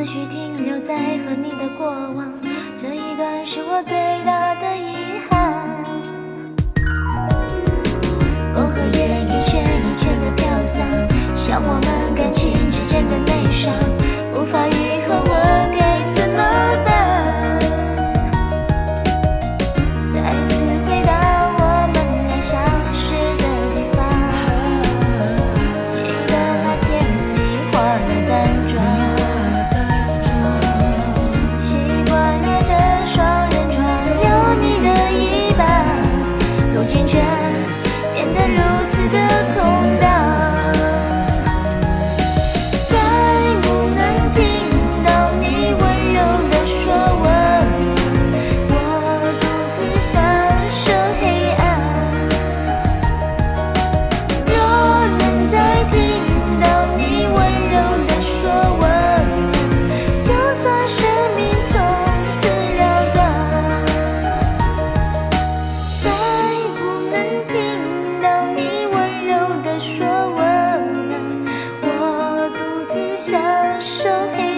思绪停留在和你的过往，这一段是我最大的遗憾。我和夜一圈一圈的飘散，像我们感情之间的内伤，无法愈合，我该怎么办？再次回到我们俩相识的地方，记得那天你化了淡妆，习惯了这双人床有你的一半，如今却变得如此的空荡。享受黑